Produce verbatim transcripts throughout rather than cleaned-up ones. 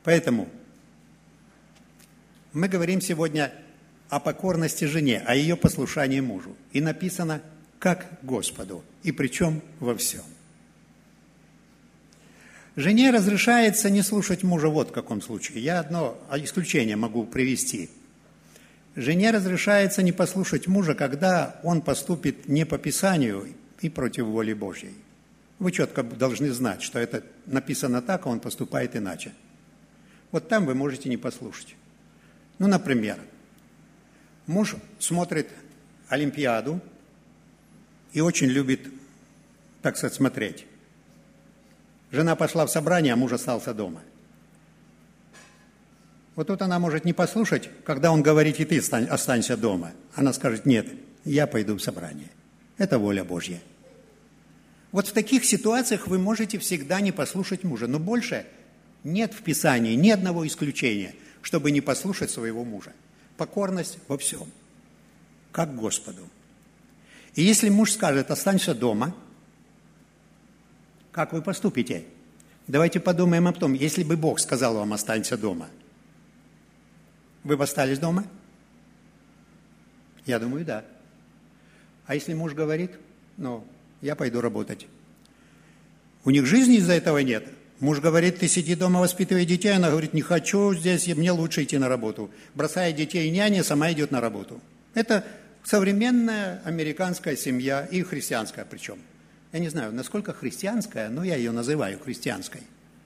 Поэтому мы говорим сегодня о покорности жене, о ее послушании мужу. И написано «как Господу», и причем во всем. Жене разрешается не слушать мужа вот в каком случае. Я одно исключение могу привести. Жене разрешается не послушать мужа, когда он поступит не по Писанию и против воли Божьей. Вы четко должны знать, что это написано так, а он поступает иначе. Вот там вы можете не послушать. Ну, например, муж смотрит Олимпиаду и очень любит, так сказать, смотреть. Жена пошла в собрание, а муж остался дома. Вот тут она может не послушать, когда он говорит, и ты останься дома. Она скажет, нет, я пойду в собрание. Это воля Божья. Вот в таких ситуациях вы можете всегда не послушать мужа. Но больше нет в Писании ни одного исключения, чтобы не послушать своего мужа. Покорность во всем, как Господу. И если муж скажет, останься дома, как вы поступите? Давайте подумаем о том, если бы Бог сказал вам, останься дома, вы бы остались дома? Я думаю, да. А если муж говорит, ну, я пойду работать. У них жизни из-за этого нет. Муж говорит, ты сиди дома, воспитывай детей. Она говорит, не хочу здесь, мне лучше идти на работу. Бросая детей няня, сама идет на работу. Это современная американская семья и христианская причем. Я не знаю, насколько христианская, но я ее называю христианской.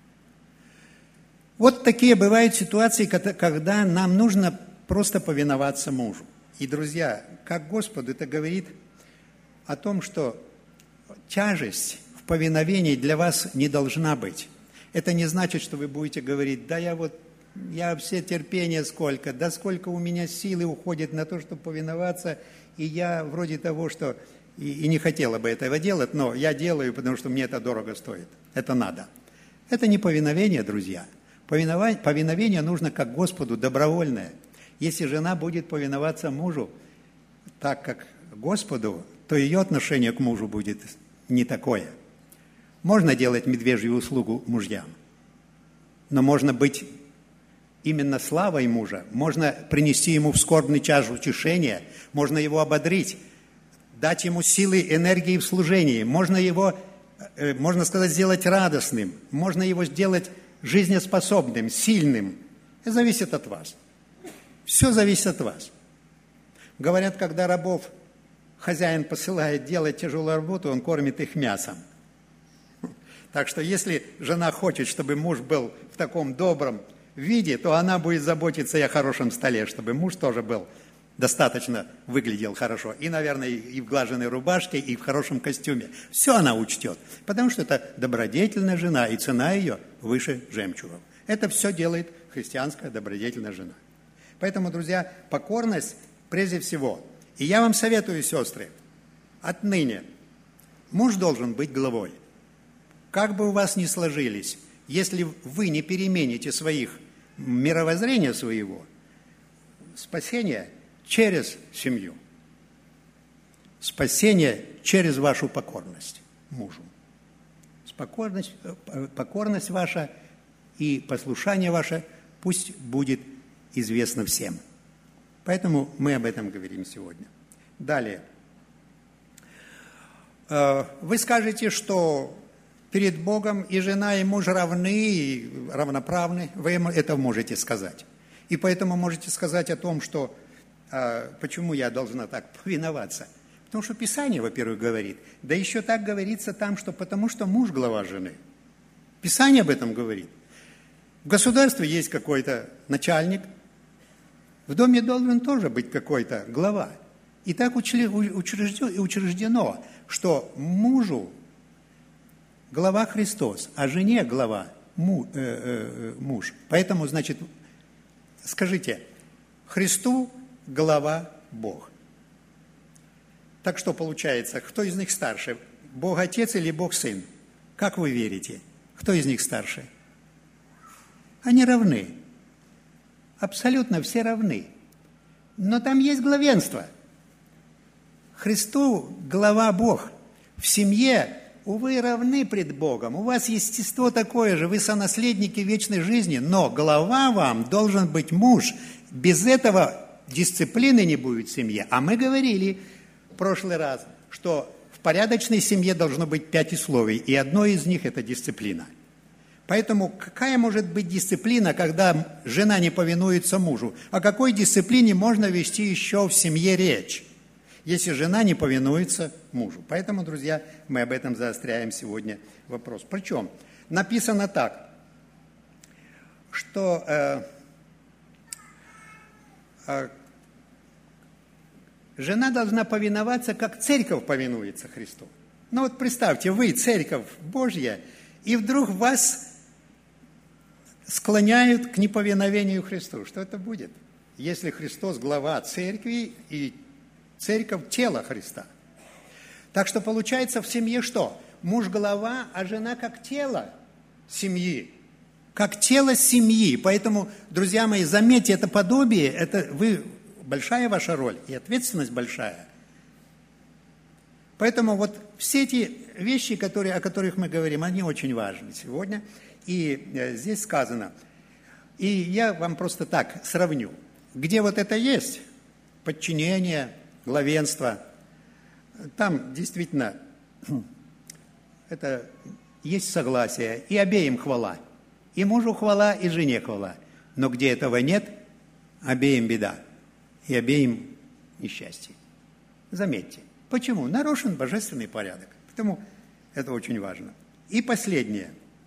Вот такие бывают ситуации, когда нам нужно просто повиноваться мужу. И, друзья, как Господу, это говорит о том, что тяжесть в повиновении для вас не должна быть. Это не значит, что вы будете говорить, да я вот, я все терпения сколько, да сколько у меня силы уходит на то, чтобы повиноваться, и я вроде того, что и, и не хотела бы этого делать, но я делаю, потому что мне это дорого стоит. Это надо. Это не повиновение, друзья. Повиновение, повиновение нужно как Господу, добровольное. Если жена будет повиноваться мужу так, как Господу, то ее отношение к мужу будет не такое. Можно делать медвежью услугу мужьям, но можно быть именно славой мужа, можно принести ему в скорбный час утешения, можно его ободрить, дать ему силы, энергии в служении, можно его, можно сказать, сделать радостным, можно его сделать жизнеспособным, сильным. Это зависит от вас. Все зависит от вас. Говорят, когда рабов хозяин посылает делать тяжелую работу, он кормит их мясом. Так что если жена хочет, чтобы муж был в таком добром виде, то она будет заботиться и о хорошем столе, чтобы муж тоже был достаточно, выглядел хорошо. И, наверное, и в глаженной рубашке, и в хорошем костюме. Все она учтет, потому что это добродетельная жена, и цена ее выше жемчугов. Это все делает христианская добродетельная жена. Поэтому, друзья, покорность прежде всего. И я вам советую, сестры, отныне муж должен быть главой. Как бы у вас ни сложились, если вы не перемените своих мировоззрения своего, спасение через семью, спасение через вашу покорность мужу. Покорность, покорность ваша и послушание ваше пусть будет известно всем. Поэтому мы об этом говорим сегодня. Далее. Вы скажете, что перед Богом и жена, и муж равны, и равноправны. Вы это можете сказать. И поэтому можете сказать о том, что почему я должна так повиноваться. Потому что Писание, во-первых, говорит, да еще так говорится там, что потому что муж глава жены. Писание об этом говорит. В государстве есть какой-то начальник, в доме должен тоже быть какой-то глава. И так учреждено, что мужу глава Христос, а жене глава муж. Поэтому, значит, скажите, Христу глава Бог. Так что получается, кто из них старше? Бог Отец или Бог Сын? Как вы верите? Кто из них старше? Они равны. Абсолютно все равны. Но там есть главенство. Христу глава Бог. В семье вы равны пред Богом, у вас естество такое же, вы сонаследники вечной жизни, но глава вам должен быть муж. Без этого дисциплины не будет в семье. А мы говорили в прошлый раз, что в порядочной семье должно быть пять условий, и одно из них – это дисциплина. Поэтому какая может быть дисциплина, когда жена не повинуется мужу? О какой дисциплине можно вести еще в семье речь, если жена не повинуется мужу? Поэтому, друзья, мы об этом заостряем сегодня вопрос. Причем написано так, что э, э, жена должна повиноваться, как церковь повинуется Христу. Ну вот представьте, вы, церковь Божья, и вдруг вас склоняют к неповиновению Христу. Что это будет? Если Христос глава церкви и церковь тело Христа. Так что получается в семье что? Муж глава, а жена как тело семьи. Как тело семьи. Поэтому, друзья мои, заметьте, это подобие, это вы, большая ваша роль и ответственность большая. Поэтому вот все эти вещи, которые, о которых мы говорим, они очень важны сегодня. И здесь сказано, и я вам просто так сравню, где вот это есть, подчинение, главенство, там действительно это есть согласие, и обеим хвала, и мужу хвала, и жене хвала. Но где этого нет, обеим беда, и обеим несчастье. Заметьте, почему? Нарушен божественный порядок, поэтому это очень важно. И последнее.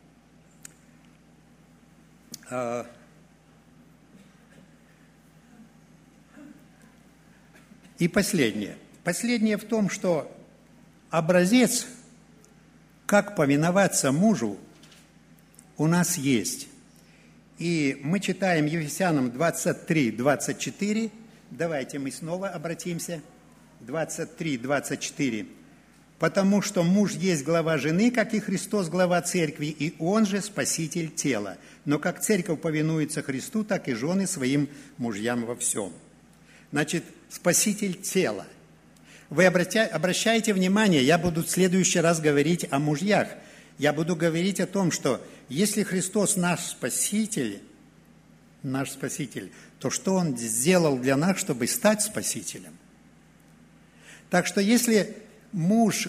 И последнее. Последнее в том, что образец, как повиноваться мужу, у нас есть. И мы читаем Ефесянам двадцать три двадцать четыре. Давайте мы снова обратимся. двадцать три двадцать четыре. Потому что муж есть глава жены, как и Христос глава церкви, и он же спаситель тела. Но как церковь повинуется Христу, так и жены своим мужьям во всем. Значит, спаситель тела. Вы обращаете внимание, я буду в следующий раз говорить о мужьях. Я буду говорить о том, что если Христос наш спаситель, наш спаситель, то что Он сделал для нас, чтобы стать спасителем? Так что если муж,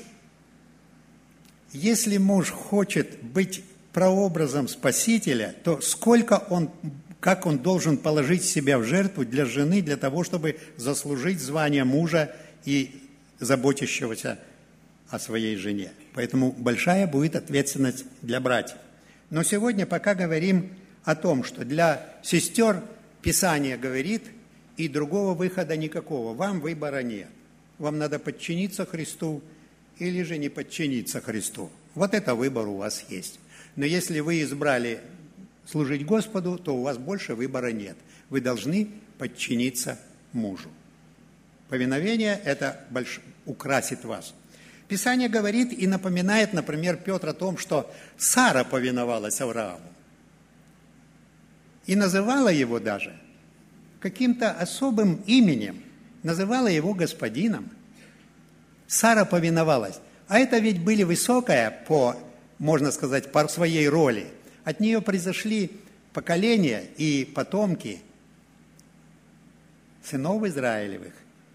если муж хочет быть прообразом Спасителя, то сколько он, как он должен положить себя в жертву для жены, для того, чтобы заслужить звание мужа и заботящегося о своей жене. Поэтому большая будет ответственность для братьев. Но сегодня пока говорим о том, что для сестер Писание говорит, и другого выхода никакого, вам выбора нет. Вам надо подчиниться Христу или же не подчиниться Христу. Вот это выбор у вас есть. Но если вы избрали служить Господу, то у вас больше выбора нет. Вы должны подчиниться мужу. Повиновение – это больш... украсит вас. Писание говорит и напоминает, например, Петр о том, что Сара повиновалась Аврааму. И называла его даже каким-то особым именем. Называла его господином. Сара повиновалась. А это ведь были высокая, по, можно сказать, по своей роли. От нее произошли поколения и потомки сынов Израилевых.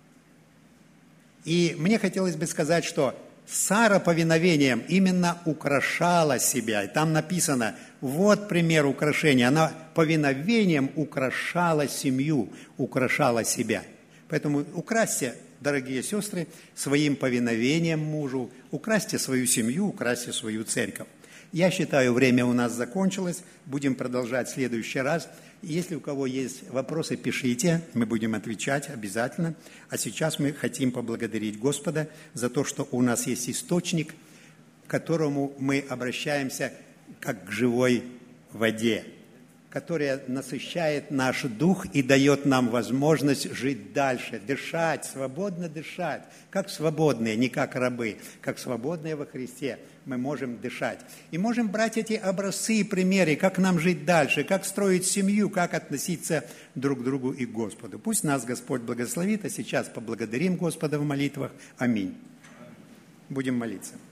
И мне хотелось бы сказать, что Сара повиновением именно украшала себя. И там написано, вот пример украшения. Она повиновением украшала семью, украшала себя. Поэтому украсьте, дорогие сестры, своим повиновением мужу, украсьте свою семью, украсьте свою церковь. Я считаю, время у нас закончилось. Будем продолжать в следующий раз. Если у кого есть вопросы, пишите, мы будем отвечать обязательно. А сейчас мы хотим поблагодарить Господа за то, что у нас есть источник, к которому мы обращаемся как к живой воде, которая насыщает наш дух и дает нам возможность жить дальше, дышать, свободно дышать, как свободные, не как рабы, как свободные во Христе мы можем дышать. И можем брать эти образцы и примеры, как нам жить дальше, как строить семью, как относиться друг к другу и к Господу. Пусть нас Господь благословит, а сейчас поблагодарим Господа в молитвах. Аминь. Будем молиться.